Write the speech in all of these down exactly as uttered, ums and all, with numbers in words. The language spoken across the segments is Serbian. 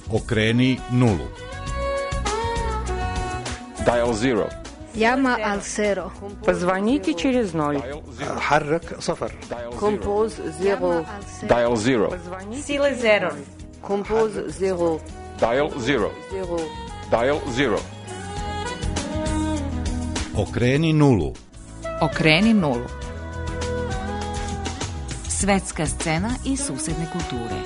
Okreni nulu. Dial zero. Llama al cero. Позвоните через ноль. حرك صفر. Compose zero. Dial zero. Sile zero. Compose zero. Dial zero. Zero. Dial zero. Okreni nulu. Okreni nulu. Svetska scena i susedne kulture.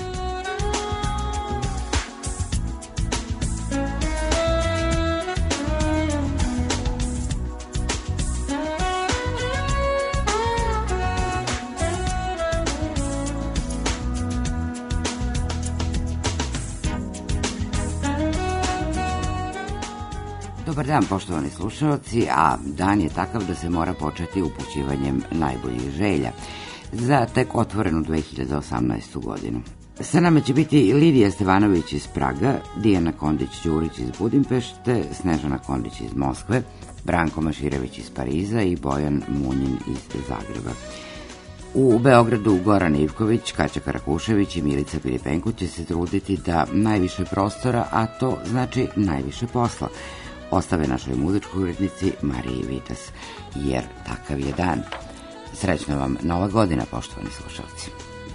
Dobar dan, poštovani slušalci, a dan je takav da se mora početi upućivanjem najboljih želja za tek otvorenu dve hiljade osamnaestu godinu. Sa nama će biti Lidija Stevanović iz Praga, Dijana Kondić-Đurić iz Budimpešte, Snežana Kondić iz Moskve, Branko Maširević iz Pariza i Bojan Munjin iz Zagreba. U Beogradu Goran Ivković, Kaća Karakušević i Milica Pilipenko će se truditi da najviše prostora, a to znači najviše posla, ostave našoj muzičkoj urednici Mariji Vitas, jer takav je dan. Srećna vam Nova godina, poštovani slušalci.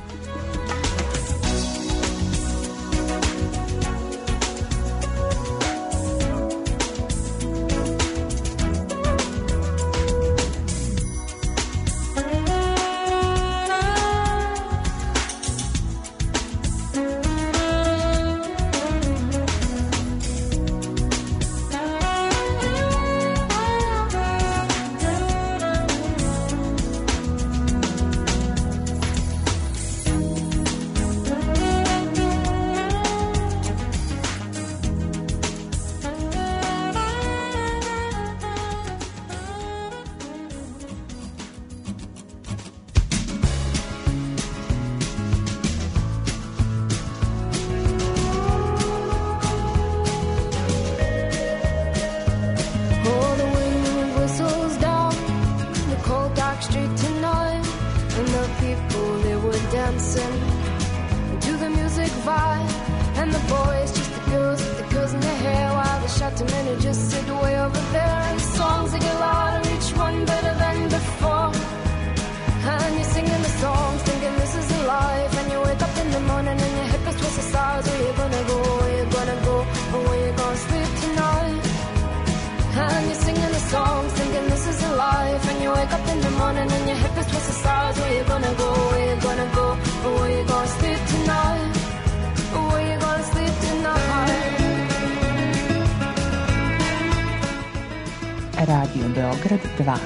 Radio Beograd dva.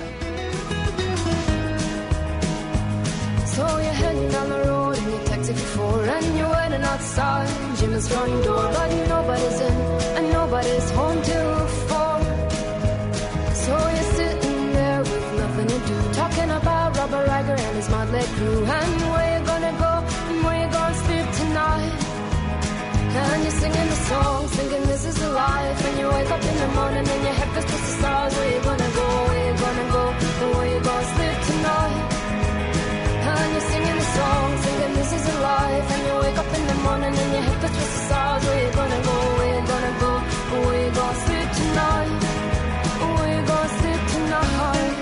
So you're heading down the road in your taxi for four, and you're waiting outside Jim's front door, but nobody's in and nobody's home till four. So you're sitting there with nothing to do, talking about Robert Riger and his motley crew, and where you gonna go and where you gonna sleep tonight. And you're singing the song, thinking this is the life. And you wake up in the morning and your head feels to the stars. Where you gonna go, where you gonna go, and where you gonna sleep tonight. And you're singing the song, thinking this is the life. And you wake up in the morning and your head feels to the stars. Where you gonna go, where you gonna go, and where you gonna sleep tonight. Where you gonna sleep tonight.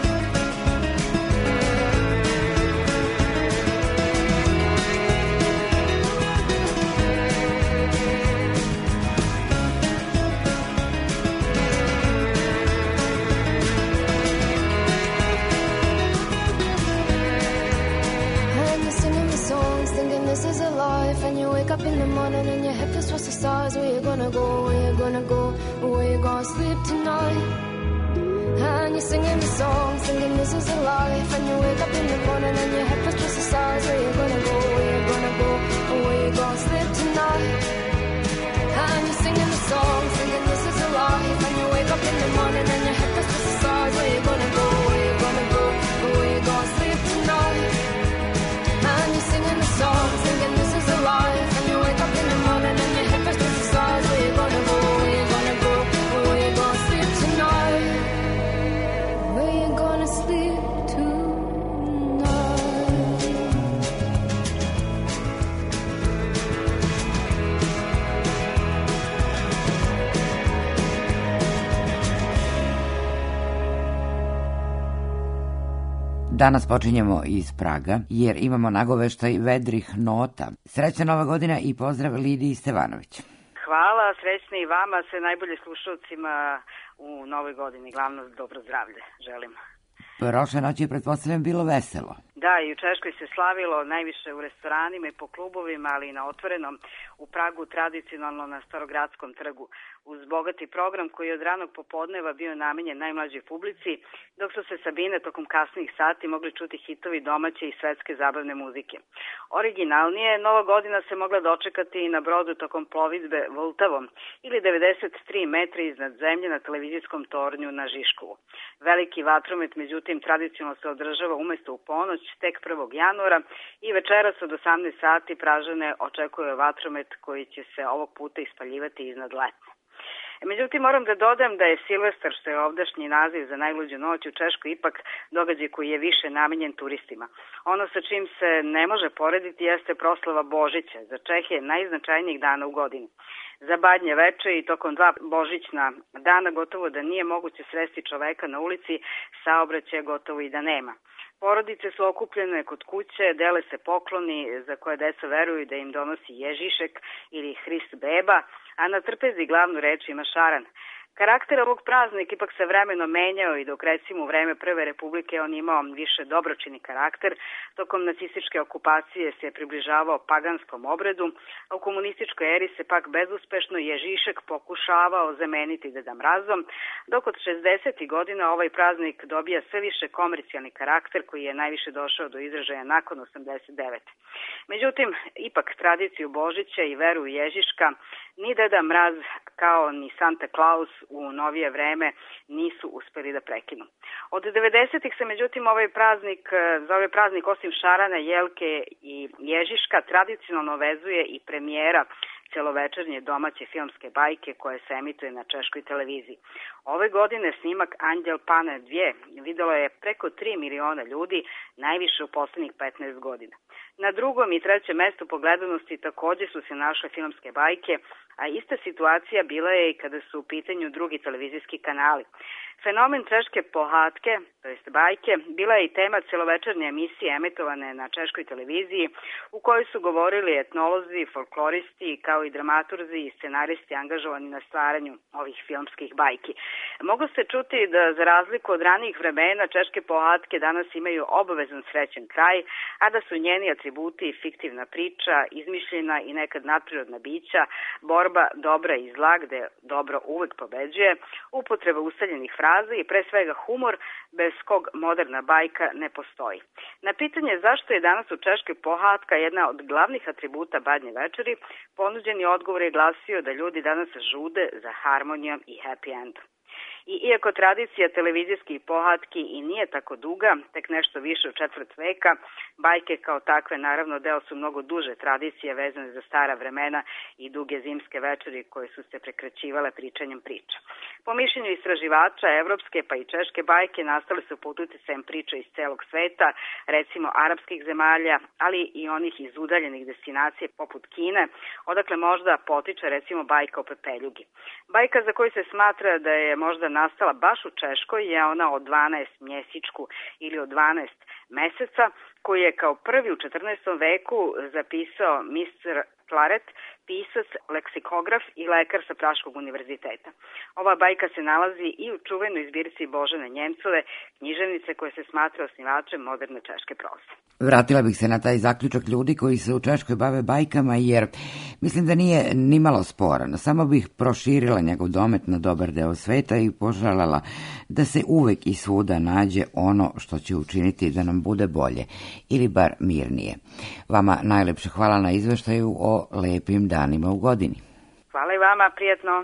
This is a life, and you wake up in the morning and your head feels towards the stars. Where you gonna go, where you gonna go, where you gonna sleep tonight. And you're singing the song, singing this is a life. And you wake up in the morning and your head feels towards the stars. Where you gonna go, where you gonna go, where you gonna sleep tonight. And you're singing the song, singing this is a life. And you wake up in the morning and your head feels towards the stars. Where you gonna go, where you gonna go, where you gonna sleep tonight. And you're singing the song, singing this is a life. And you wake up in the morning and your head feels towards the stars. Where you gonna go, where you gonna go, where you gonna sleep tonight. Where you gonna sleep tonight. Danas počinjemo iz Praga jer imamo nagoveštaj vedrih nota. Srećna Nova godina i pozdrav Lidiji Stevanović. Hvala, srećni i vama, sve najbolje slušalcima u novoj godini, glavno dobro zdravlje želim. Prošle noći je pretpostavljam bilo veselo. Da, i u Češkoj se slavilo najviše u restoranima i po klubovima, ali i na otvorenom, u Pragu tradicionalno na Starogradskom trgu, uz bogati program koji je od ranog popodneva bio namenjen najmlađoj publici, dok su se Sabine tokom kasnih sati mogli čuti hitovi domaće i svetske zabavne muzike. Originalnije, Nova godina se mogla dočekati i na brodu tokom plovidbe Vltavom ili devedeset tri metra iznad zemlje na televizijskom tornju na Žiškovu. Veliki vatromet, međutim, tradicionalno se održava umesto u ponoć, tek prvog januara i večeras od osamnaest sati Pražane očekuje vatromet koji će se ovog puta ispaljivati iznad Letne. Međutim, moram da dodam da je Silvestar, što je ovdašnji naziv za najluđu noć u Češkoj, ipak događaj koji je više namenjen turistima. Ono sa čim se ne može porediti jeste proslava Božića, za Čehe najznačajnijih dana u godini. Za Badnje veče i tokom dva božićna dana gotovo da nije moguće sresti čoveka na ulici, saobraćaja gotovo i da nema. Porodice su okupljene kod kuće, dele se pokloni za koje deca veruju da im donosi Ježišek ili Hrist beba, a na trpezi glavnu reč ima šaran. Karakter ovog praznika ipak se vremenom menjao i dok recimo u vreme Prve republike on imao više dobročini karakter, tokom nacističke okupacije se približavao paganskom obredu, a u komunističkoj eri se pak bezuspešno Ježišek pokušavao zameniti Deda Mrazom, dok od šezdesetih godina ovaj praznik dobija sve više komercijalni karakter koji je najviše došao do izražaja nakon osamdeset devete. Međutim, ipak tradiciju Božića i veru u Ježiška ni Deda Mraz kao ni Santa Claus u novije vreme nisu uspeli da prekinu. Od devedesetih se međutim ovaj praznik, za ovaj praznik osim šarana, jelke i Ježiška tradicionalno vezuje i premijera celovečernje domaće filmske bajke koje se emituje na češkoj televiziji. Ove godine snimak Anđel Pane dva videlo je preko tri miliona ljudi, najviše u poslednjih petnaest godina. Na drugom i trećem mestu po gledanosti takođe su se našle filmske bajke, a ista situacija bila je i kada su u pitanju drugi televizijski kanali. Fenomen češke pohátke, to jest bajke, bila je i tema celovečernje emisije emitovane na češkoj televiziji u kojoj su govorili etnolozi, folkloristi, kao i dramaturzi i scenaristi angažovani na stvaranju ovih filmskih bajki. Moglo se čuti da za razliku od ranijih vremena češke pohátke danas imaju obavezan srećen kraj, a da su njeni atributi fiktivna priča, izmišljena i nekad nadprirodna bića, borba dobra i zla gde dobro uvek pobeđuje, upotreba ustaljenih fraza i pre svega humor bez kog moderna bajka ne postoji. Na pitanje zašto je danas u Češkoj pohátka jedna od glavnih atributa Badnje večeri, ponuđeni odgovor je glasio da ljudi danas žude za harmonijom i happy endom. I iako tradicija televizijskih pohátki i nije tako duga, tek nešto više od četvrt veka, bajke kao takve naravno deo su mnogo duže tradicije vezane za stara vremena i duge zimske večeri koje su se prekraćivale pričanjem priča. Po mišljenju istraživača, evropske pa i češke bajke nastale su pod uticajem priča iz celog sveta, recimo arapskih zemalja, ali i onih iz udaljenih destinacije poput Kine, odakle možda potiče recimo bajka o Pepeljugi. Bajka za koju se smatra da je možda nastala baš u Češkoj je ona o dvanaest mjesečku ili o dvanaest meseca, koji je kao prvi u četrnaestom veku zapisao mister Claret, pisac, leksikograf i lekar sa Praškog univerziteta. Ova bajka se nalazi i u čuvenoj zbirci Božene Njemcove, književnice koje se smatra osnivačem moderne češke proze. Vratila bih se na taj zaključak ljudi koji se u Češkoj bave bajkama, jer mislim da nije ni malo sporan. Samo bih proširila njegov domet na dobar deo sveta i poželjela da se uvek i svuda nađe ono što će učiniti da nam bude bolje ili bar mirnije. Vama najlepše hvala na izveštaju o lepim danima u godini. Hvala i vama, prijetno.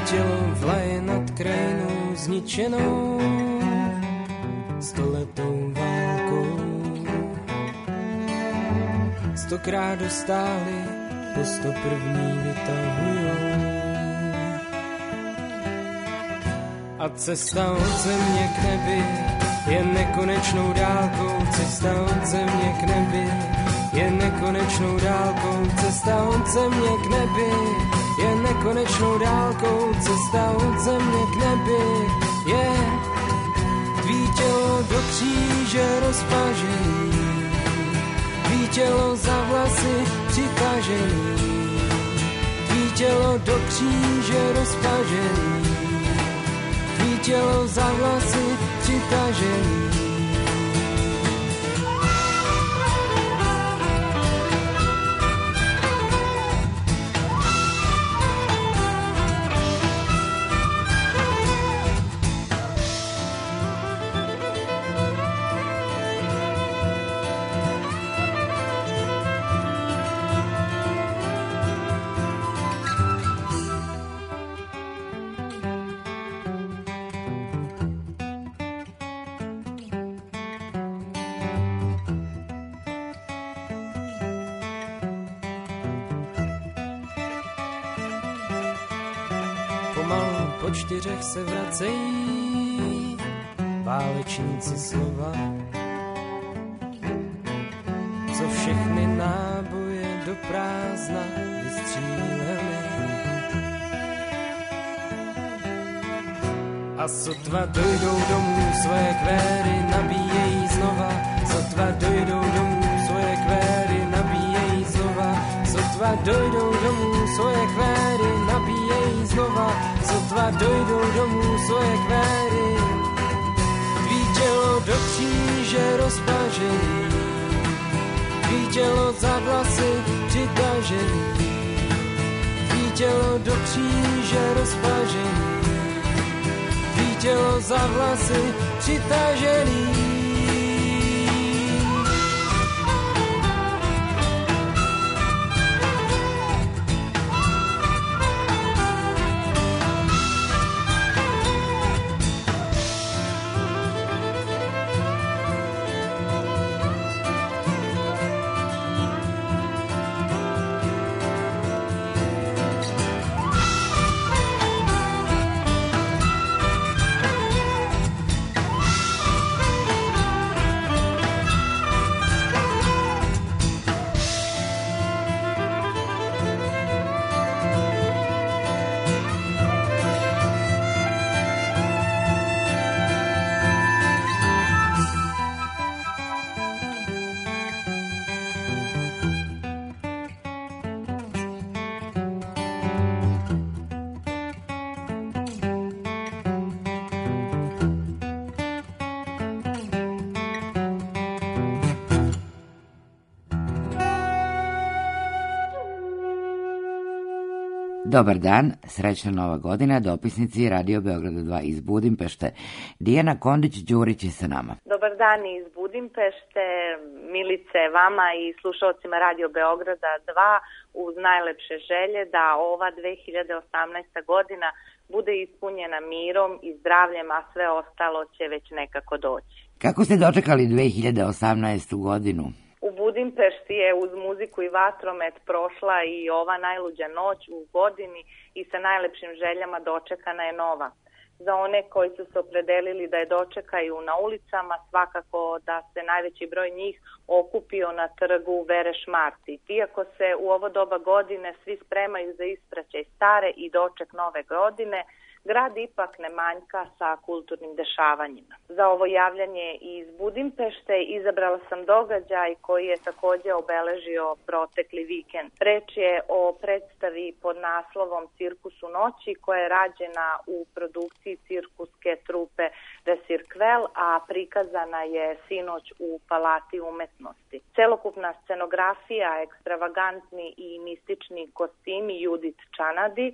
tělo vlaje nad krajinou zničenou stoletou válkou. Stokrát dostáli, po sto první vytahujou. A cesta od země k nebi je nekonečnou dálkou, cesta od země k nebi je nekonečnou dálkou, cesta od země k nebi je nekonečnou dálkou, cesta od země k nebi je tvý tělo do kříže rozpažený, tvý tělo za vlasy přitažený, tvý tělo do kříže rozpažený, tvý tělo za vlasy přitažený. Pomalu po čtyřech se vracejí válečníci slova, co všechny náboje do prázdna vystříleli. A sotva dojdou domů svoje kvéry nabíjejí znova, sotva dojdou domů svoje kvéry nabíjejí znova, sotva dojdou domů svoje kvéry nabíjejí znova, sotva dojdou domů svoje kvéry. Tvý tělo do kříže rozpažený, tvý tělo za vlasy přitažený, tvý tělo do kříže rozpažený, tvý tělo za vlasy přitažený. Dobar dan, srećna nova godina, dopisnici Radio Beograda dva iz Budimpešte. Dijana Kondić-Đurić je sa nama. Dobar dan iz Budimpešte, Milice, vama i slušalcima Radio Beograda dva uz najlepše želje da ova dve hiljade osamnaesta godina bude ispunjena mirom i zdravljem, a sve ostalo će već nekako doći. Kako ste dočekali dve hiljade osamnaestu godinu? U Budimpešti je uz muziku i vatromet prošla i ova najluđa noć u godini i sa najlepšim željama dočekana je nova. Za one koji su se opredelili da je dočekaju na ulicama, svakako da se najveći broj njih okupio na trgu Vere Šmarti. Iako se u ovo doba godine svi spremaju za ispraćaj stare i doček nove godine, grad ipak ne manjka sa kulturnim dešavanjima. Za ovo javljanje iz Budimpešte izabrala sam događaj koji je također obeležio protekli vikend. Reč je o predstavi pod naslovom Cirkus u noći koja je rađena u produkciji cirkuske trupe The Cirkvel, a prikazana je sinoć u Palati umetnosti. Celokupna scenografija, ekstravagantni i mistični kostimi Judith Čanadi,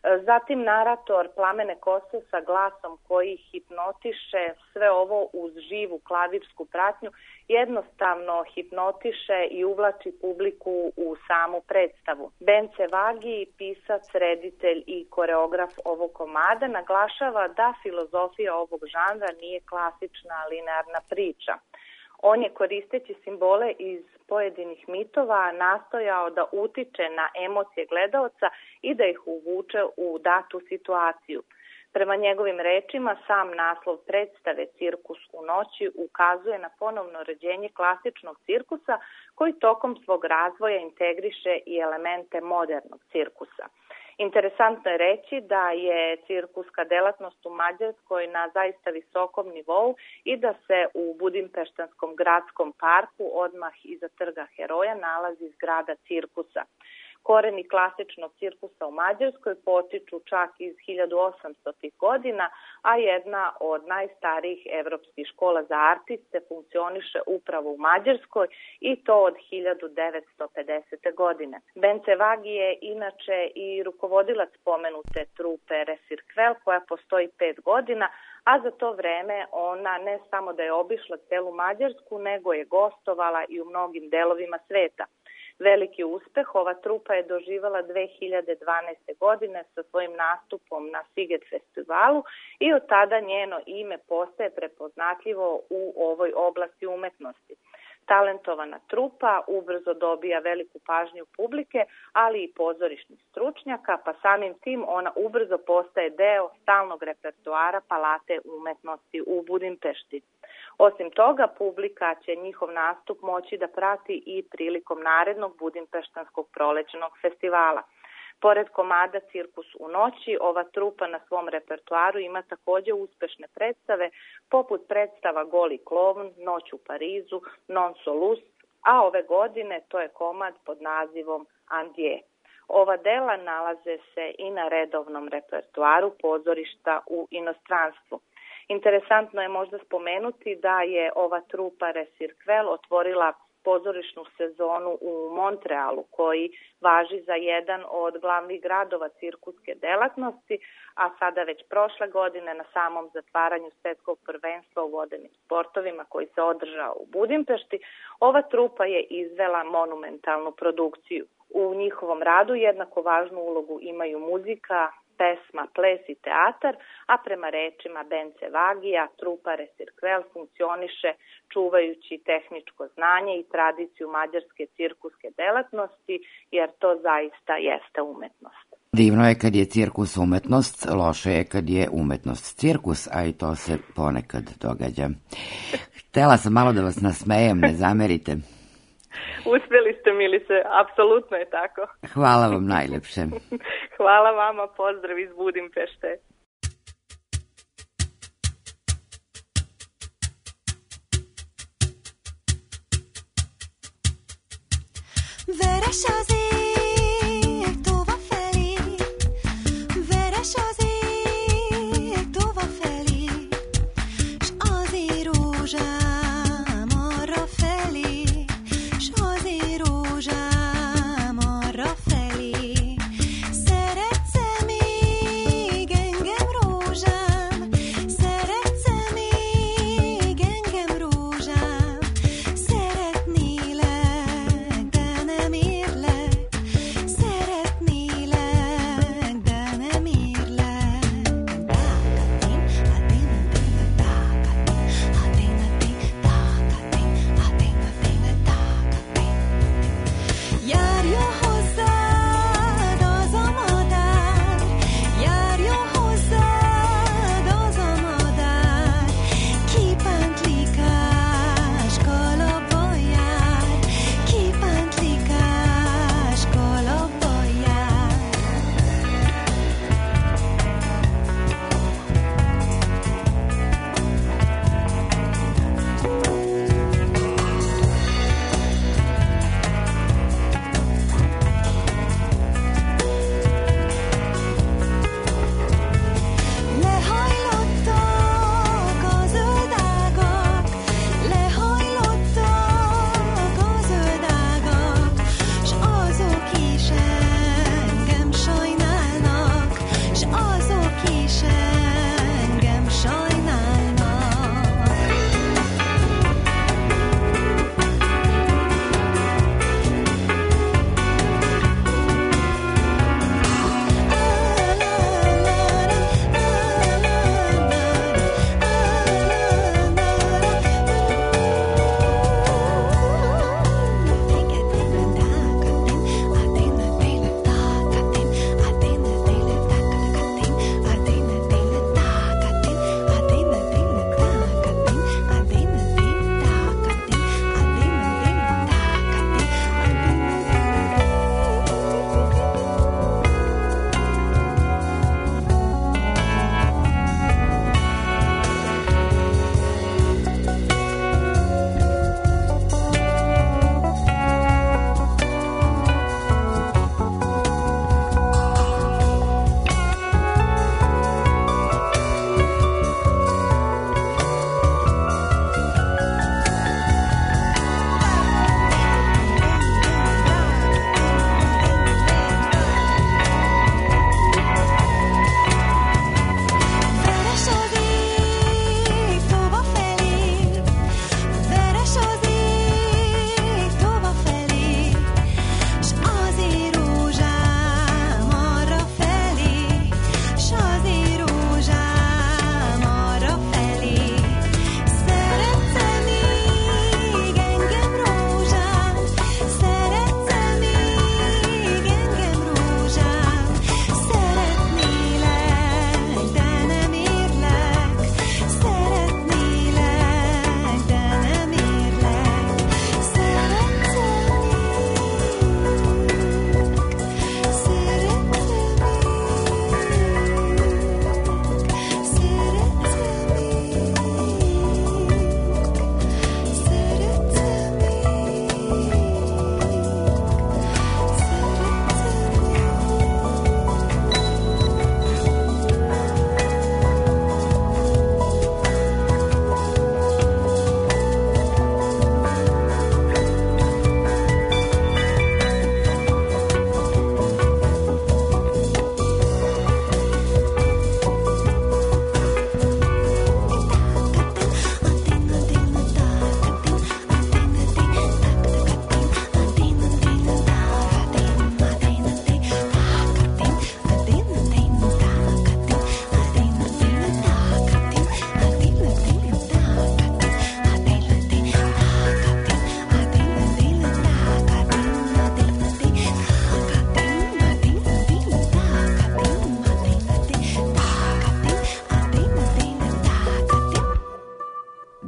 Zatim narator Plamene kose sa glasom koji hipnotiše, sve ovo uz živu klavirsku pratnju, jednostavno hipnotiše i uvlači publiku u samu predstavu. Bence Vagi, pisac, reditelj i koreograf ovog komada, naglašava da filozofija ovog žanra nije klasična linearna priča. On je koristeći simbole iz pojedinih mitova nastojao da utiče na emocije gledaoca i da ih uvuče u datu situaciju. Prema njegovim rečima, sam naslov predstave Cirkus u noći ukazuje na ponovno rođenje klasičnog cirkusa koji tokom svog razvoja integriše i elemente modernog cirkusa. Interesantno je reći da je cirkuska delatnost u Mađarskoj na zaista visokom nivou i da se u Budimpeštanskom gradskom parku odmah iza trga Heroja nalazi zgrada cirkusa. Koreni klasičnog cirkusa u Mađarskoj potiču čak iz hiljadu osamstotih godina, a jedna od najstarijih evropskih škola za artiste funkcioniše upravo u Mađarskoj i to od hiljadu devetsto pedesete. godine. Bence Vagi je inače i rukovodilac pomenute trupe Resirkvel koja postoji pet godina, a za to vreme ona ne samo da je obišla celu Mađarsku, nego je gostovala i u mnogim delovima sveta. Veliki uspeh ova trupa je doživala dve hiljade dvanaeste. godine sa svojim nastupom na Siget festivalu i od tada njeno ime postaje prepoznatljivo u ovoj oblasti umetnosti. Talentovana trupa ubrzo dobija veliku pažnju publike, ali i pozorišnih stručnjaka, pa samim tim ona ubrzo postaje deo stalnog repertoara Palate umetnosti u Budimpešti. Osim toga, publika će njihov nastup moći da prati i prilikom narednog Budimpeštanskog prolećnog festivala. Pored komada Cirkus u noći, ova trupa na svom repertoaru ima takođe uspešne predstave, poput predstava Goli klovn, Noć u Parizu, Non solus, a ove godine to je komad pod nazivom Andje. Ova dela nalaze se i na redovnom repertoaru pozorišta u inostranstvu. Interesantno je možda spomenuti da je ova trupa Resirkvel otvorila pozorišnu sezonu u Montrealu, koji važi za jedan od glavnih gradova cirkuske delatnosti, a sada već prošle godine na samom zatvaranju svetskog prvenstva u vodenim sportovima koji se održao u Budimpešti, ova trupa je izvela monumentalnu produkciju. U njihovom radu jednako važnu ulogu imaju muzika, pesma, ples i teatar, a prema rečima Bence Vagija, trupa Resirkvel funkcioniše čuvajući tehničko znanje i tradiciju mađarske cirkuske delatnosti, jer to zaista jeste umetnost. Divno je kad je cirkus umetnost, loše je kad je umetnost cirkus, a i to se ponekad događa. Htela sam malo da vas nasmejem, ne zamerite. Uspjeli ste, Milice, apsolutno je tako. Hvala vam najlepše. Hvala vama, pozdrav iz Budimpešte. Szeretnélek, de nem érlek.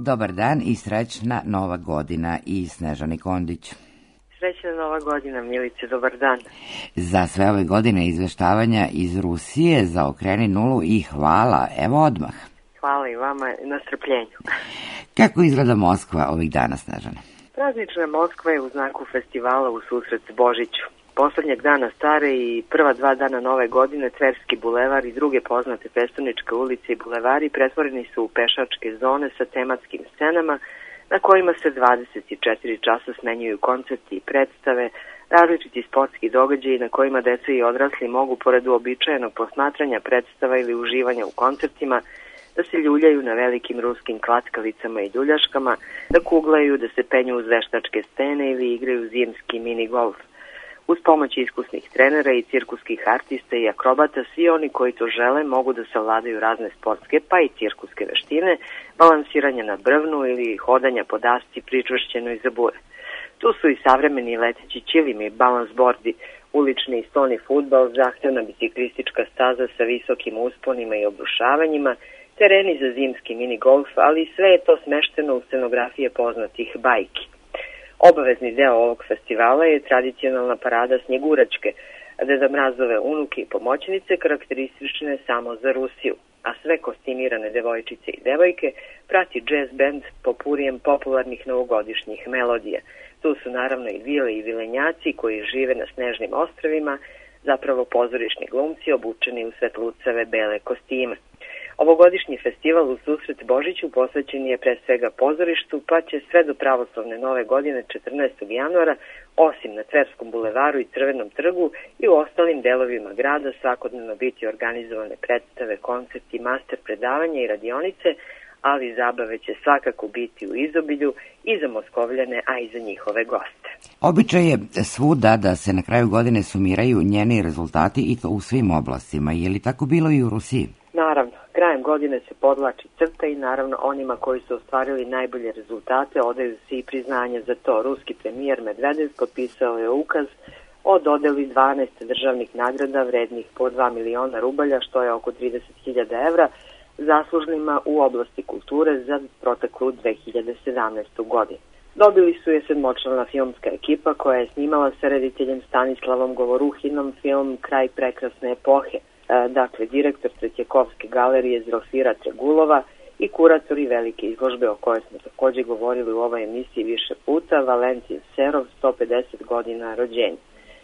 Dobar dan i srećna nova godina i Snežani Kondić. Srećna nova godina, Milice, dobar dan. Za sve ove godine izveštavanja iz Rusije za Okreni nulu i hvala, evo odmah. Hvala i vama na strpljenju. Kako izgleda Moskva ovih dana, Snežane? Praznična Moskva je u znaku festivala u susret Božiću. Poslednjeg dana stare i prva dva dana nove godine Tverski bulevar i druge poznate prestoničke ulice i bulevari pretvoreni su u pešačke zone sa tematskim scenama na kojima se dvadeset četiri časa smenjuju koncerti i predstave, različiti sportski događaji na kojima deca i odrasli mogu pored uobičajenog posmatranja predstava ili uživanja u koncertima da se ljuljaju na velikim ruskim klackalicama i duljaškama, da kuglaju, da se penju uz veštačke scene ili igraju zimski mini golf. Uz pomoć iskusnih trenera i cirkuskih artista i akrobata, svi oni koji to žele mogu da savladaju razne sportske pa i cirkuske veštine, balansiranja na brvnu ili hodanja po dasci pričvršćenoj za bure. Tu su i savremeni leteći ćilimi, balansbordi, ulični i stoni fudbal, zahtevna biciklistička staza sa visokim usponima i obrušavanjima, tereni za zimski mini golf, ali sve je to smešteno u scenografije poznatih bajki. Obavezni deo ovog festivala je tradicionalna parada Snjeguračke, Deda Mrazove unuke i pomoćnice karakteristične samo za Rusiju, a sve kostimirane devojčice i devojke prati jazz band popurijem popularnih novogodišnjih melodija. Tu su naravno i vile i vilenjaci koji žive na snežnim ostrvima, zapravo pozorišni glumci obučeni u svetlucave bele kostime. Ovogodišnji festival u susret Božiću posvećen je pre svega pozorištu, pa će sve do pravoslavne nove godine četrnaestog januara, osim na Tverskom bulevaru i Crvenom trgu i u ostalim delovima grada svakodnevno biti organizovane predstave, koncerti, master predavanja i radionice, ali zabave će svakako biti u izobilju i za Moskovljane, a i za njihove goste. Običaj je svuda da se na kraju godine sumiraju njeni rezultati i to u svim oblastima. Je li tako bilo i u Rusiji? Naravno, krajem godine se podlači crta i naravno onima koji su ostvarili najbolje rezultate odaju se i priznanje za to. Ruski premijer Medvedev potpisao je ukaz o dodeli dvanaest državnih nagrada vrednih po dva miliona rubalja, što je oko trideset hiljada evra, zaslužnima u oblasti kulture za proteklu dve hiljade sedamnaestu. godinu. Dobili su je sedmočlana filmska ekipa koja je snimala sa rediteljem Stanislavom Govoruhinom film Kraj prekrasne epohe. Dakle, direktor Tretjakovske galerije Zrofira Tregulova i kuratori velike izložbe o kojoj smo takođe govorili u ovoj emisiji više puta, Valentin Serov, sto pedeset godina rođenja.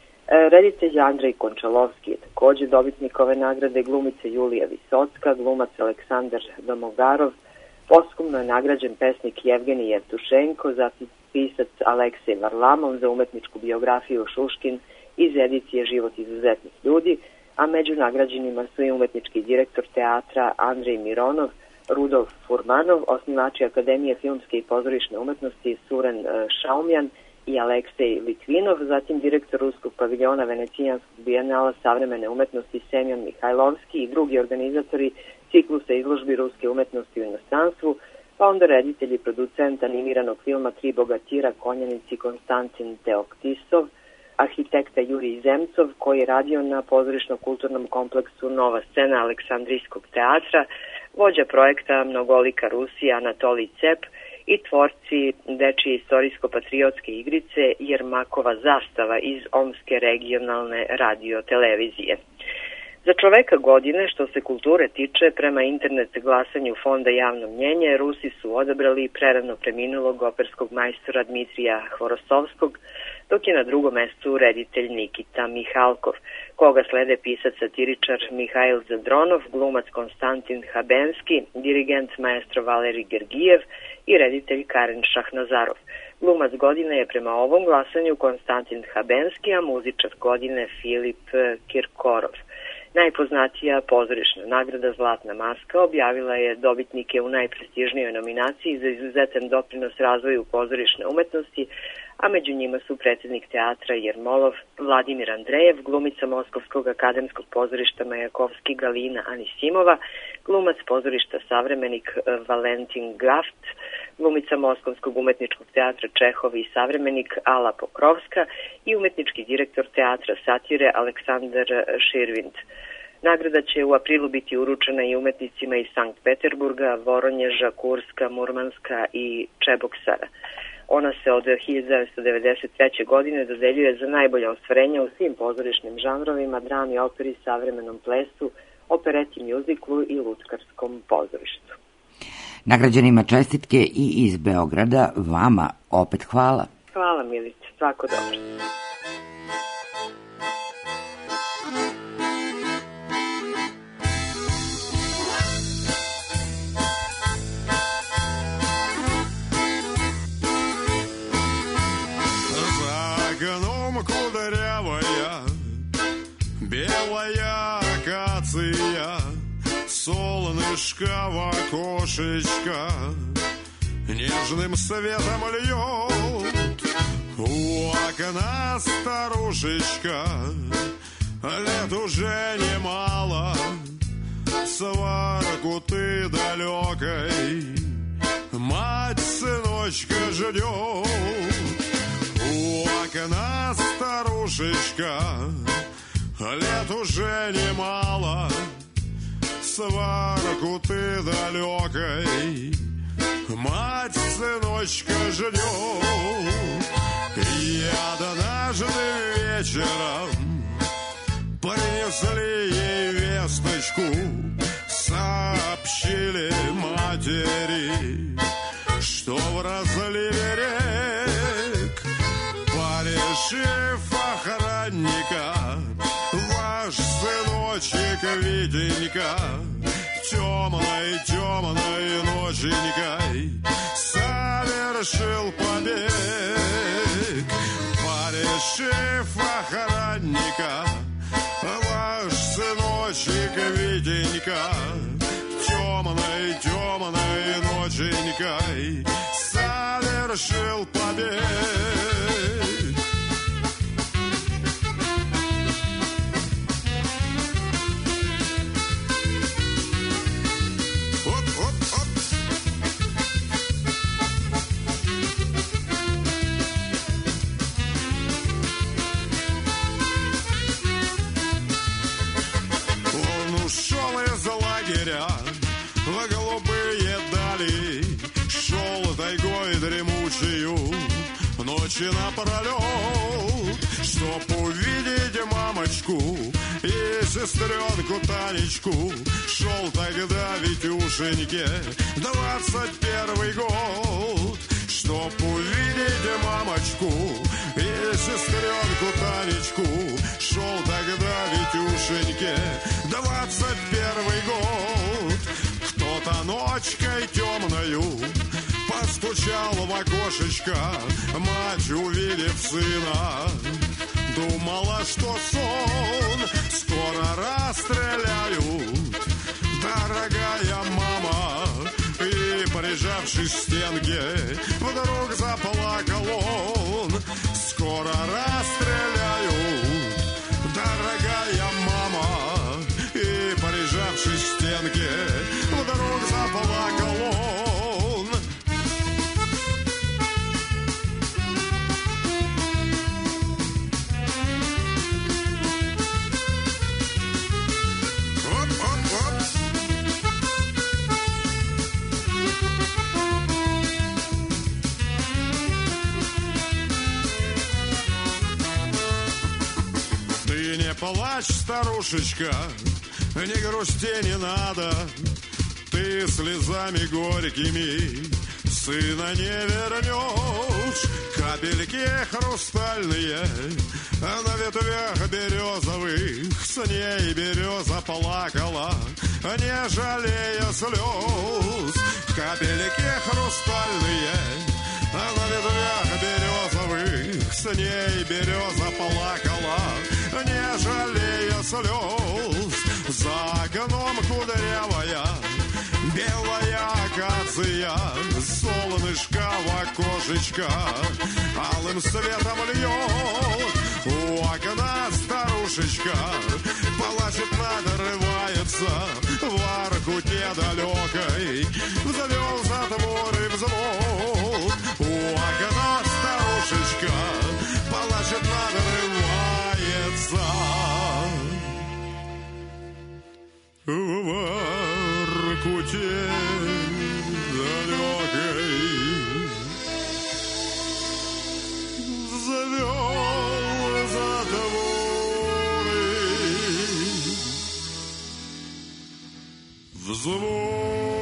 Reditelj Andrej Končalovski je takođe dobitnik ove nagrade, glumica Julija Visocka, glumac Aleksandar Domogarov, posthumno je nagrađen pesnik Jevgenij Jevtušenko, zatim pisac Aleksej Varlamov za umetničku biografiju Šuškin iz edicije Život izuzetnih ljudi, a među nagrađenima su i umetnički direktor teatra Andrej Mironov, Rudolf Furmanov, osnivači Akademije filmske i pozorišne umetnosti Suren Šaumjan i Aleksej Litvinov, zatim direktor Ruskog paviljona Venecijanskog bijenala savremene umetnosti Semjon Mihajlovski i drugi organizatori ciklusa izložbi ruske umetnosti u inostranstvu, pa onda reditelj i producent animiranog filma Tri bogatira Konjanici Konstantin Teoktisov, arhitekta Jurij Zemcov koji je radio na pozorišno-kulturnom kompleksu Nova scena Aleksandrijskog teatra, vođa projekta Mnogolika Rusija Anatolij Cep i tvorci dečije istorijsko-patriotske igrice Jermakova zastava iz Omske regionalne radio-televizije. Za čoveka godine, što se kulture tiče, prema internet glasanju Fonda javno mnjenje, Rusi su odabrali prerano preminulog operskog majstora Dmitrija Hvorosovskog, dok je na drugom mestu reditelj Nikita Mihalkov, koga slede pisac satiričar Mihajl Zadronov, glumac Konstantin Habenski, dirigent maestro Valerij Gergijev i reditelj Karen Šahnazarov. Glumac godine je prema ovom glasanju Konstantin Habenski, a muzičar godine Filip Kirkorov. Najpoznatija pozorišna nagrada Zlatna maska objavila je dobitnike u najprestižnijoj nominaciji za izuzetan doprinos razvoju pozorišne umetnosti, a među njima su predsjednik teatra Jermolov, Vladimir Andrejev, glumica Moskovskog akademskog pozorišta Majakovski Galina Anisimova, glumac pozorišta Savremenik Valentin Gaft, glumica Moskovskog umetničkog teatra Čehov i Savremenik Ala Pokrovska i umetnički direktor teatra satire Aleksandar Širvind. Nagrada će u aprilu biti uručena i umetnicima iz Sankt Peterburga, Voronježa, Kurska, Murmanska i Čeboksara. Ona se od hiljadu devetsto devedeset treće. godine dodeljuje za najbolja ostvarenja u svim pozorišnim žanrovima, drami, operi, savremenom plesu, opereti, mjuziklu i lutkarskom pozorištu. Nagrađenima čestitke i iz Beograda, vama opet hvala. Hvala Milice, svako dobro. Кудрявая, белая акация, солнышко в окошечко нежным светом льет. У окна старушечка, лет уже немало, сварку ты далекой мать сыночка ждет. У окна старушечка, лет уже немало, сварку ты далекой мать сыночка ждет. И однажды вечером принесли ей весточку, сообщили матери, что в разливе рек, порешив охранника, ваш сыночек Витенька темной, темной ноченькой совершил побег. Порешив охранника, ваш сыночек Витенька темной, темной ноченькой совершил побег. В голубые дали шел тайгой дремучую ночи напролет, чтоб увидеть мамочку и сестренку Танечку. Шел тогда Витюшеньке двадцать первый год, чтоб увидеть мамочку и сестренку Танечку. Шел тогда Витюшеньке двадцать первый год. Кто-то ночкой темною постучал в окошечко, мать, увидев сына, думала, что сон, скоро расстреляют, дорогая мама. И, прижавшись к стенке, вдруг заплакал он, скоро расстреляют, дорогая мама. И, прижавшись к стенке, вдруг заплакал он. Оп-оп-оп. Ты не плачь, старушечка, не грусти не надо, ты слезами горькими сына не вернешь. Капельки хрустальные на ветвях березовых, с ней береза плакала, не жалея слез. Капельки хрустальные на ветвях березовых, с ней береза плакала, не жалея слез. За окном кудрявая белая акация, солнышко в окошечко алым светом льет. У окна старушечка плачет, надрывается в аркуте далекой, взвел затвор и взвод. У окна старушечка плачет, надрывается. zvuk.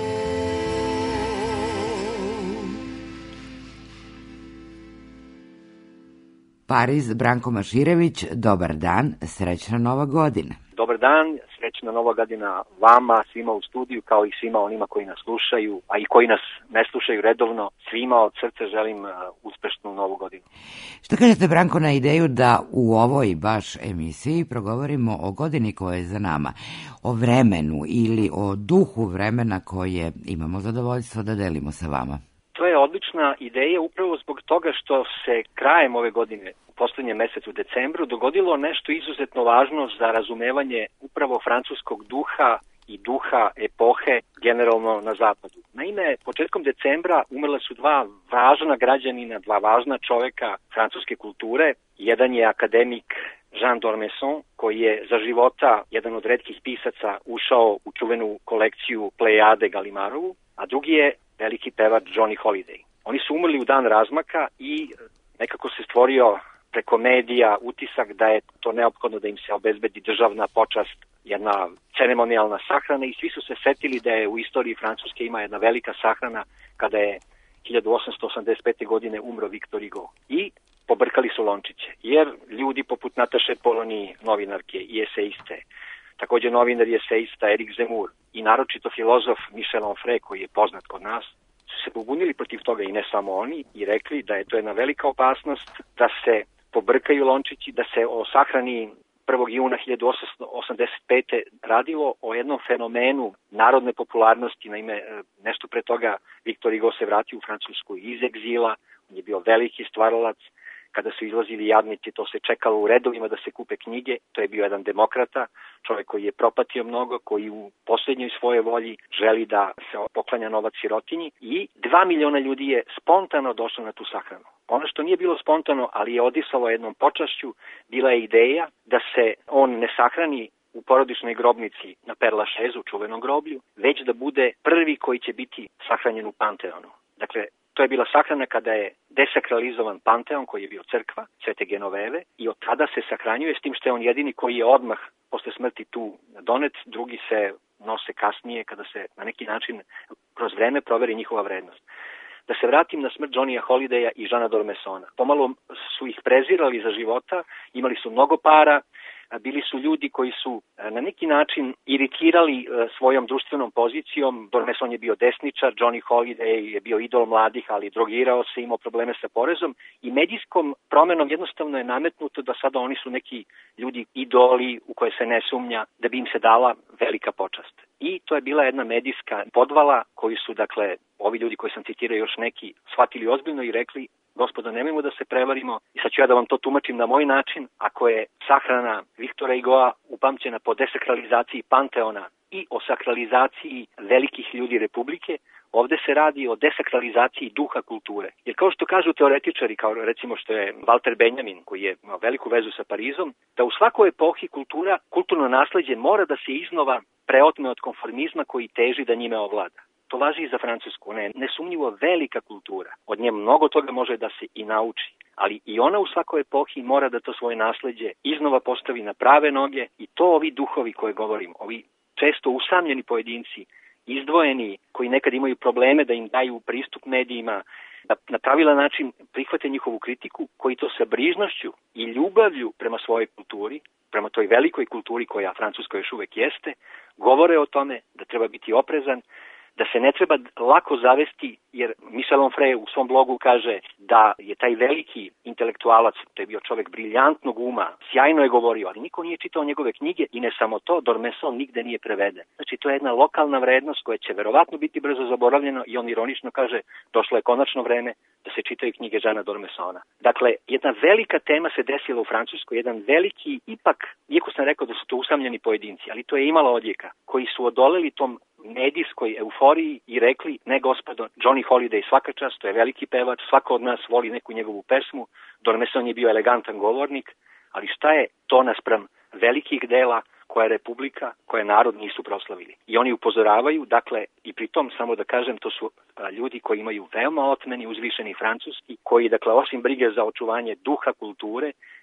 Pariz, Branko Maširević, dobar dan, srećna nova godina. Dobar dan, srećna nova godina vama, svima u studiju, kao i svima onima koji nas slušaju, a i koji nas ne slušaju redovno. Svima od srca želim uh, uspešnu novu godinu. Šta kažete, Branko, na ideju da u ovoj baš emisiji progovorimo o godini koja je za nama, o vremenu ili o duhu vremena koje imamo zadovoljstvo da delimo sa vama? To je odlična ideja upravo zbog toga što se krajem ove godine, u poslednjem mesecu decembru, dogodilo nešto izuzetno važno za razumevanje upravo francuskog duha i duha epohe generalno na zapadu. Naime, početkom decembra umrla su dva važna građanina, dva važna čoveka francuske kulture. Jedan je akademik Jean d'Ormesson, koji je za života jedan od retkih pisaca ušao u čuvenu kolekciju Plejade Galimarovu, a drugi je veliki pevač Johnny Holiday. Oni su umrli u dan razmaka i nekako se stvorio preko medija utisak da je to neophodno da im se obezbedi državna počast, jedna ceremonijalna sahrana, i svi su se setili da je u istoriji Francuske ima jedna velika sahrana kada je hiljadu osamsto osamdeset pete. godine umro Victor Hugo. I pobrkali su lončiće, jer ljudi poput Nataše Poloni, novinarke i eseiste, takođe novinar i eseista Erik Zemmour i naročito filozof Michel Onfray, koji je poznat kod nas, su se pobunili protiv toga, i ne samo oni, i rekli da je to jedna velika opasnost da se pobrkaju lončići, da se o sahrani prvog juna hiljadu osamsto osamdeset pete. radilo o jednom fenomenu narodne popularnosti. Naime, nešto pre toga Victor Hugo se vratio u Francusku iz egzila, on je bio veliki stvaralac. Kada su izlazili jadnici, to se čekalo u redovima da se kupe knjige. To je bio jedan demokrata, čovjek koji je propatio mnogo, koji u posljednjoj svoje volji želi da se poklanja novac sirotinji, i dva miliona ljudi je spontano došlo na tu sahranu. Ono što nije bilo spontano, ali je odisalo jednom počašću, bila je ideja da se on ne sahrani u porodičnoj grobnici na Père Lachaise, u čuvenom groblju, već da bude prvi koji će biti sahranjen u Panteonu. Dakle, to je bila sahrana kada je desakralizovan Panteon, koji je bio crkva Svete Genoveve, i od tada se sahranjuje, s tim što je on jedini koji je odmah posle smrti tu donet, drugi se nose kasnije kada se na neki način kroz vreme proveri njihova vrednost. Da se vratim na smrt Johnnyja Holidaya i Jeana d'Ormessona. Pomalo su ih prezirali za života, imali su mnogo para, bili su ljudi koji su na neki način iritirali svojom društvenom pozicijom. d'Ormesson je bio desničar, Johnny Holiday je bio idol mladih, ali drogirao se, imao probleme sa porezom, i medijskom promenom jednostavno je nametnuto da sada oni su neki ljudi idoli u koje se ne sumnja, da bi im se dala velika počast. I to je bila jedna medijska podvala koju su, dakle, ovi ljudi koji sam citirao, još neki, shvatili ozbiljno i rekli: gospodo, nemojmo da se prevarimo, i sad ću ja da vam to tumačim na moj način. Ako je sahrana Viktora Hugoa upamćena po desakralizaciji Panteona i o sakralizaciji velikih ljudi Republike, ovde se radi o desakralizaciji duha kulture. Jer kao što kažu teoretičari, kao recimo što je Walter Benjamin, koji je imao veliku vezu sa Parizom, da u svakoj epohi kultura, kulturno nasleđe mora da se iznova preotme od konformizma koji teži da njime ovlada. To važi i za Francusku. Ona je nesumnjivo velika kultura. Od nje mnogo toga može da se i nauči. Ali i ona u svakoj epohi mora da to svoje nasleđe iznova postavi na prave noge, i to ovi duhovi koje govorim, ovi često usamljeni pojedinci, izdvojeni, koji nekad imaju probleme da im daju pristup medijima, da na pravilan način prihvate njihovu kritiku, koji to sa brižnošću i ljubavlju prema svojoj kulturi, prema toj velikoj kulturi koja Francuska još uvek jeste, govore o tome da treba biti oprezan, da se ne treba lako zavesti, jer Michel Onfray u svom blogu kaže da je taj veliki intelektualac, to je bio čovjek briljantnog uma, sjajno je govorio, ali niko nije čitao njegove knjige, i ne samo to, d'Ormesson nigde nije preveden. Znači, to je jedna lokalna vrednost koja će verovatno biti brzo zaboravljena, i on ironično kaže: došlo je konačno vreme da se čitaju knjige Jeana d'Ormessona. Dakle, jedna velika tema se desila u Francuskoj, jedan veliki, ipak, iako sam rekao da su to usamljeni pojedinci, ali to je imalo odjeka, koji su odoleli tom medijskoj euforiji i rekli: ne gospodo, Johnny Holiday svaka čast, to je veliki pevač, svako od nas voli neku njegovu pesmu, d'Ormesson je bio elegantan govornik, ali šta je to naspram velikih dela koja Republika, koje narod nisu proslavili. I oni upozoravaju, dakle, i pritom, samo da kažem, to su a, ljudi koji imaju veoma otmeni, uzvišeni francuski, koji, dakle, osim brige za očuvanje duha kulture,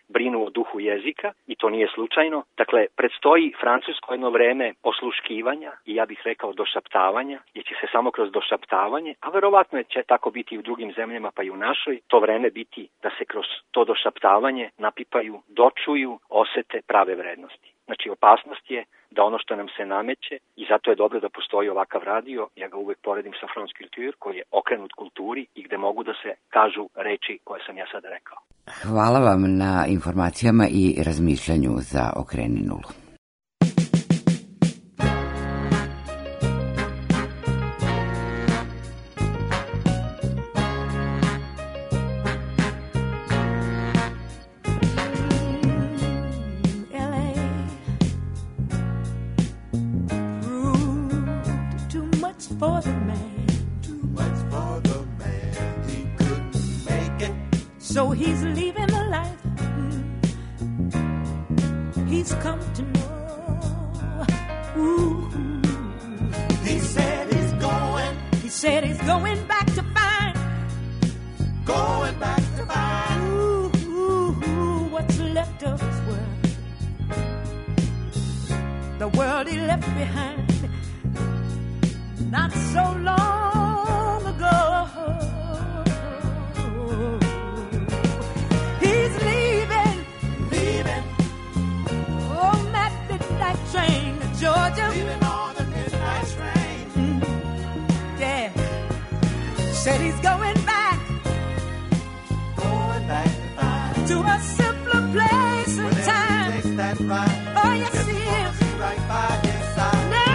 brinu o duhu jezika i to nije slučajno. Dakle, predstoji francusko jedno vreme osluškivanja i ja bih rekao došaptavanja, jer će se samo kroz došaptavanje, a verovatno će tako biti i u drugim zemljama pa i u našoj, to vreme biti da se kroz to došaptavanje napipaju, dočuju, osete prave vrednosti. Znači, opasnost je da ono što nam se nameće, i zato je dobro da postoji ovakav radio, ja ga uvek poredim sa France Culture, koji je okrenut kulturi i gde mogu da se kažu reči koje sam ja sada rekao. Hvala vam na informacijama i razmišljanju za Okreni nulu. For the man, too much for the man, he couldn't make it. So he's leaving the life he's come to know. Ooh. He said he's going, he said he's going back to find, going back to find. Ooh, ooh, ooh, what's left of his world, the world he left behind not so long ago. He's leaving, leaving on that midnight train to Georgia. Leaving on the midnight train. Mm, yeah. Said he's going back, going back to, find to a simpler place and time. Takes that ride. Oh yes, he is. Right by his side. Now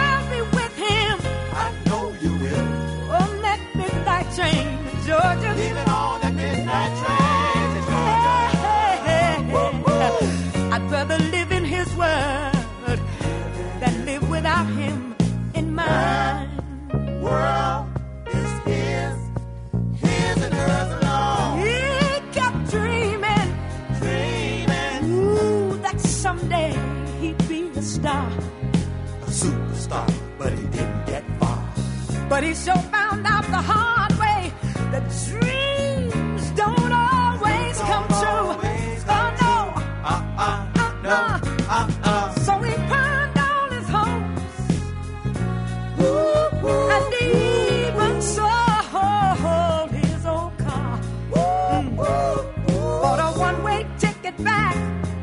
train to Georgia. Leaving on that midnight train to Georgia. Hey, hey, hey. I'd rather live in his world than live without him in mine. World is his, his and hers alone. He kept dreaming, dreaming, ooh, that someday he'd be a star, a superstar, but he didn't get far. But he sure found out the hard way that dreams don't always come true. Oh no, uh, uh, uh, uh, uh. So he pawned all his hopes, ooh, ooh, and even sold his old car, ooh, mm. ooh, ooh. Bought a one-way ticket back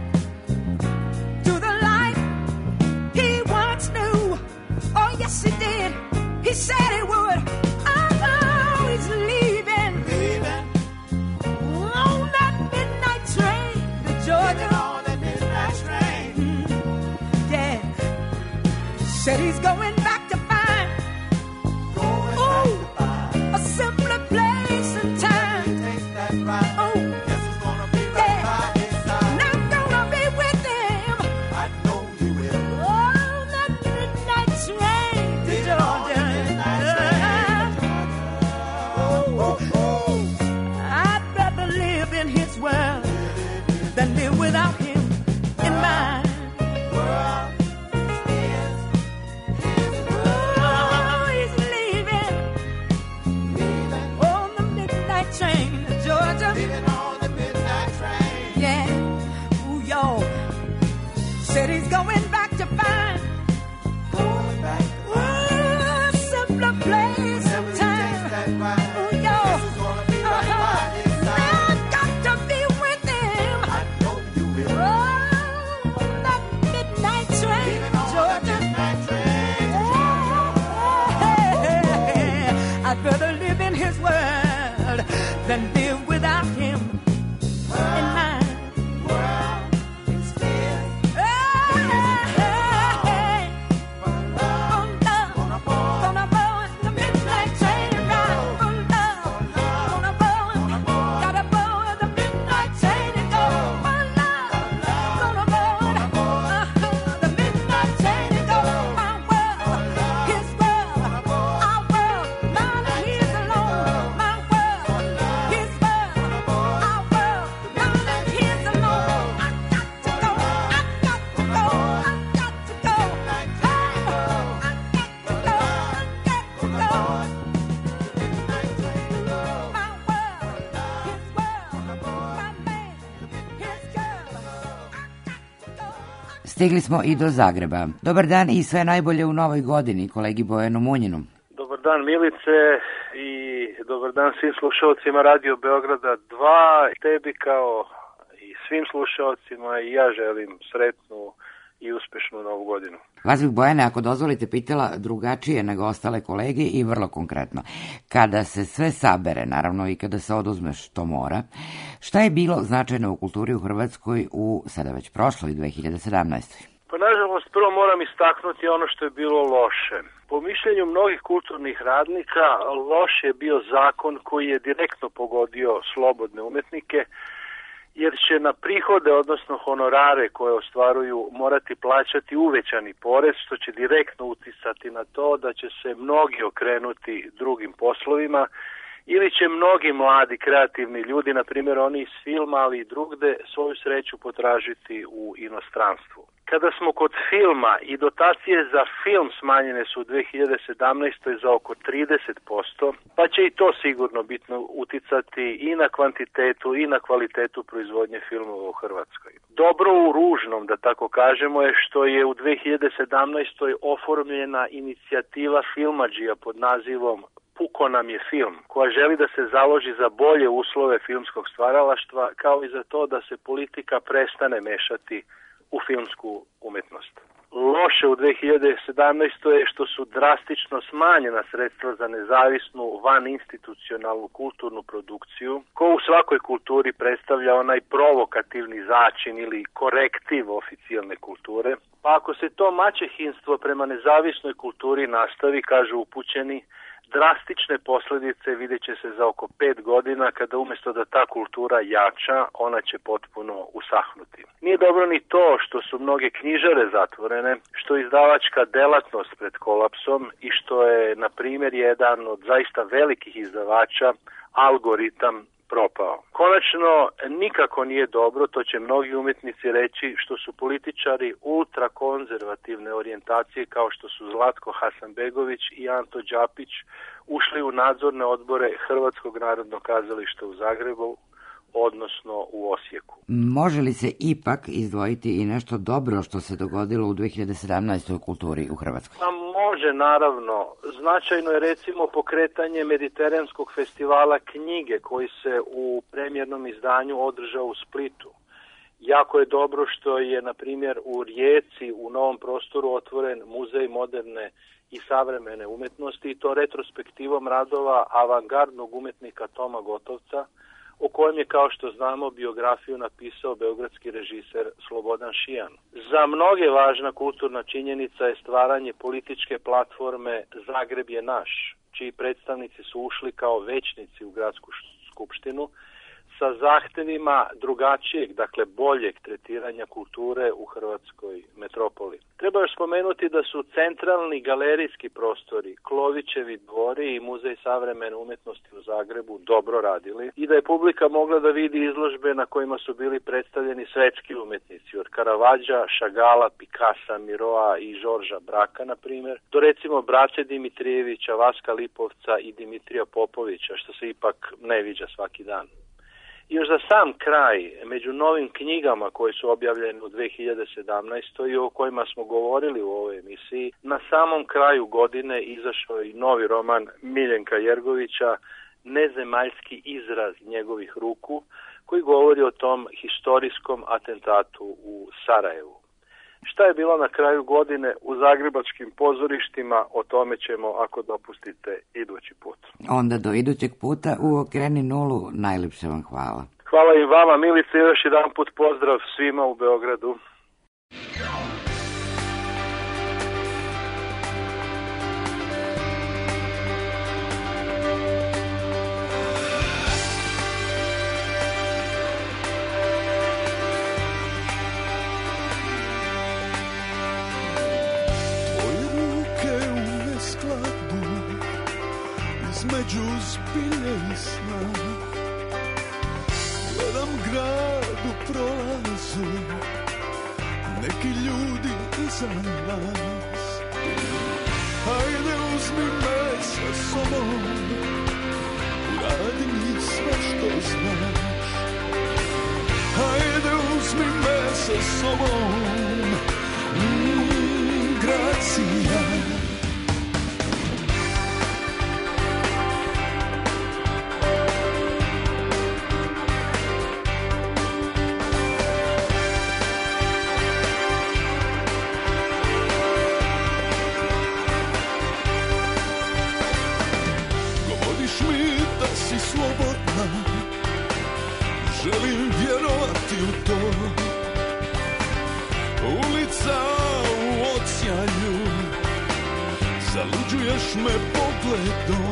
to the life he once knew. Oh yes he did. He said he would. I know he's leaving, leaving on that midnight train to Georgia. On that midnight train. Mm, yeah. Said he's going back to find, going ooh, back to find a simpler place and time. He takes that ride. Oh, guess he's gonna be right yeah. by his side. Not gonna be with him. I know he will. On that midnight train to Georgia. World than live without him in mine. World is his, oh, he's leaving, leaving on the midnight train to Georgia. Leaving on the midnight train. Yeah, ooh, yo. Said he's going back to find, going back to find ooh, a simpler place and time. Right. Ooh, yo. Uh-huh. I'd rather live in his world than live without him in mine. World is his. Hey, hey, hey. Gonna board, gonna board the midnight train ride. Gonna board, gotta board the midnight train and go. Gonna board the midnight train and go. My world, his world, our world. His Stigli smo i do Zagreba. Dobar dan i sve najbolje u novoj godini kolegi Bojanu Munjinu. Dobar dan Milice i dobar dan svim slušalcima Radio Beograda dva. Tebi kao i svim slušalcima i ja želim sretnu i uspešnu novu godinu. Vas bih, Bojane, ako dozvolite, pitala drugačije nego ostale kolege i vrlo konkretno. Kada se sve sabere, naravno i kada se oduzme što mora, šta je bilo značajno u kulturi u Hrvatskoj u sada već prošloj dve hiljade sedamnaestoj. Pa nažalost, prvo moram istaknuti ono što je bilo loše. Po mišljenju mnogih kulturnih radnika, loš je bio zakon koji je direktno pogodio slobodne umetnike, jer će na prihode, odnosno honorare koje ostvaruju, morati plaćati uvećani porez, što će direktno uticati na to da će se mnogi okrenuti drugim poslovima ili će mnogi mladi kreativni ljudi, na primjer oni iz filma, ali i drugde, svoju sreću potražiti u inostranstvu. Kada smo kod filma, i dotacije za film smanjene su u dve hiljade sedamnaestoj za oko trideset posto, pa će i to sigurno bitno uticati i na kvantitetu i na kvalitetu proizvodnje filmova u Hrvatskoj. Dobro u ružnom, da tako kažemo, je što je u dve hiljade sedamnaestoj oformljena inicijativa filmadžija pod nazivom Puko nam je film, koja želi da se založi za bolje uslove filmskog stvaralaštva, kao i za to da se politika prestane mešati u filmsku umetnost. Loše u dve hiljade sedamnaestoj je što su drastično smanjena sredstva za nezavisnu vaninstitucionalnu kulturnu produkciju, ko u svakoj kulturi predstavlja onaj provokativni začin ili korektiv oficijalne kulture. Pa ako se to maćehinstvo prema nezavisnoj kulturi nastavi, kažu upućeni, drastične posljedice vidjet će se za oko pet godina, kada umjesto da ta kultura jača, ona će potpuno usahnuti. Nije dobro ni to što su mnoge knjižare zatvorene, što je izdavačka delatnost pred kolapsom i što je, na primjer, jedan od zaista velikih izdavača, Algoritam, propao. Konačno, nikako nije dobro, to će mnogi umjetnici reći, što su političari ultrakonzervativne orijentacije kao što su Zlatko Hasanbegović i Anto Đapić ušli u nadzorne odbore Hrvatskog narodnog kazališta u Zagrebu, odnosno u Osijeku. Može li se ipak izdvojiti i nešto dobro što se dogodilo u dve hiljade sedamnaestoj u kulturi u Hrvatskoj? Pa može, naravno. Značajno je recimo pokretanje Mediteranskog festivala knjige koji se u premijernom izdanju održao u Splitu. Jako je dobro što je, na primjer, u Rijeci u novom prostoru otvoren muzej moderne i savremene umetnosti, i to retrospektivom radova avangardnog umetnika Toma Gotovca, o kojem je, kao što znamo, biografiju napisao beogradski režiser Slobodan Šijan. Za mnoge važna kulturna činjenica je stvaranje političke platforme Zagreb je naš, čiji predstavnici su ušli kao većnici u gradsku skupštinu sa zahtevima drugačijeg, dakle boljeg tretiranja kulture u hrvatskoj metropoli. Treba još spomenuti da su centralni galerijski prostori, Klovićevi dvori i Muzej savremene umjetnosti u Zagrebu dobro radili i da je publika mogla da vidi izložbe na kojima su bili predstavljeni svetski umetnici, od Karavadža, Šagala, Pikasa, Miroa i Žorža Braka, na primjer, do recimo Braće Dimitrijevića, Vaska Lipovca i Dimitrija Popovića, što se ipak ne viđa svaki dan. I još za sam kraj, među novim knjigama koje su objavljene u dve hiljade sedamnaestoj i o kojima smo govorili u ovoj emisiji, na samom kraju godine izašao je i novi roman Miljenka Jergovića, Nezemaljski izraz njegovih ruku, koji govori o tom historijskom atentatu u Sarajevu. Šta je bilo na kraju godine u zagrebačkim pozorištima, o tome ćemo, ako dopustite, idući put. Onda do idućeg puta u Okreni nulu, najljepše vam hvala. Hvala i vama, Milice, još jedan put pozdrav svima u Beogradu. Između zbilje i sna gledam grad u prolazu, neki ljudi iza nas. Hajde uzmi me sa sobom, uradi mi sve što znaš. Hajde uzmi me sa sobom, migracija. Govoriš mi da si slobodna, želim vjerovati u to. Ulica u odsjaju, zaluđuješ me pogledom.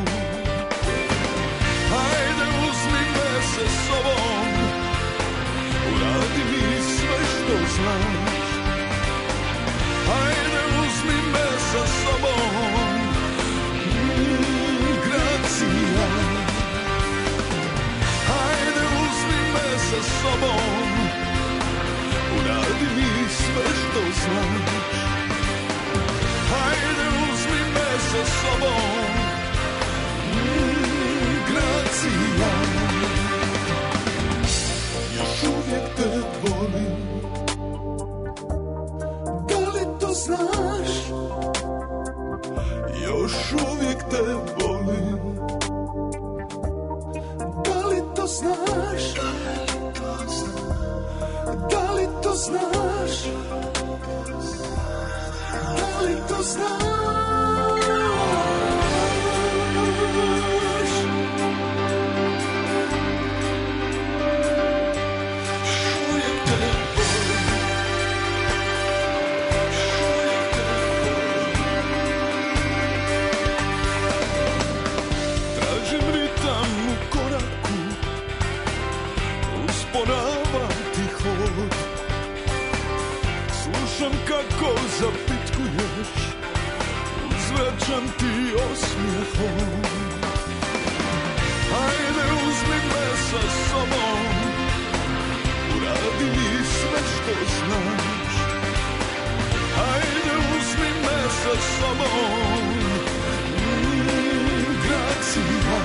Hajde uzmi me sa sobom, uradi mi sve što znaš. Hajde uzmi me sa sobom, migracija. Hajde uzmi me sa sobom, uradi mi sve što znaš. Hajde uzmi me sa sobom, migracija. Još uvijek te volim, da li to znaš? Još uvijek te volim, da li to znaš? Da li to znaš? Da li to znaš? Uvijek te volim, uvijek te volim. Tražim ritam u koraku, usporavam ti hod. Slušam kako zapitkuješ, uzvraćam ti osmijehom. Hajde uzmi me sa sobom, uradi mi sve što znaš. Hajde uzmi me sa sobom, migracija.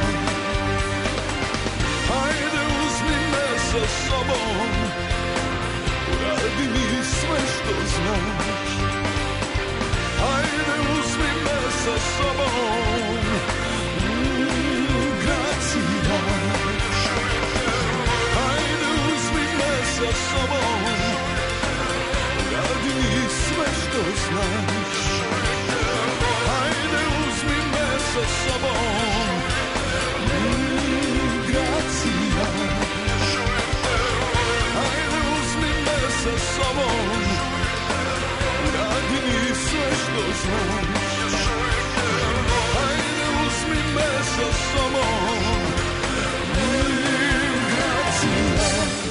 Hajde uzmi me sa sobom, uradi mi sve što znaš. Hajde uzmi me sa sobom, migracija. Hajde uzmi me sa sobom, uradi mi sve što znaš. Hajde uzmi me sa sobom, migracija. Hajde uzmi me sa sobom, uradi mi sve što znaš. Hajde uzmi me sa sobom, migracija.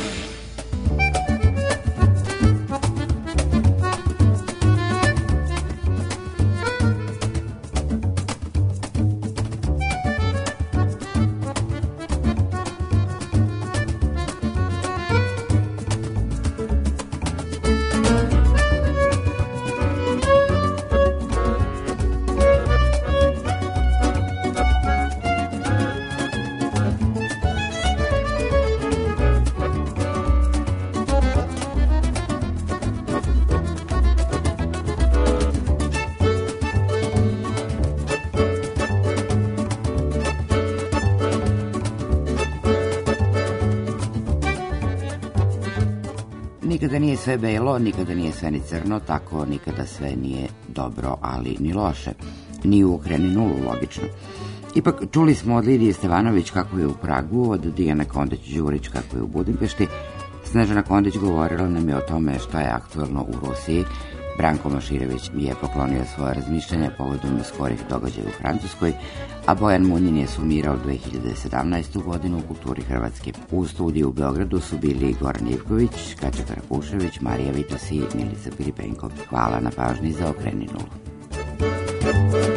Nikada nije sve belo, nikada nije sve ni crno, tako nikada sve nije dobro, ali ni loše. Ni u Okreni nulu, logično. Ipak čuli smo od Lidije Stevanović kako je u Pragu, od Dijane Kondić-Đurić kako je u Budimpešti. Snežana Kondić govorila nam je o tome šta je aktuelno u Rusiji. Branko Maširević je poklonio svoje razmišljanja povodom skorih događaja u Francuskoj, a Bojan Munjin je sumirao dve hiljade sedamnaestu. godinu u kulturi Hrvatske. U studiju u Beogradu su bili Goran Ivković, Kaća Karakušević, Marija Vitos i Milica Filipenko. Hvala na pažnji za Okreni nulu.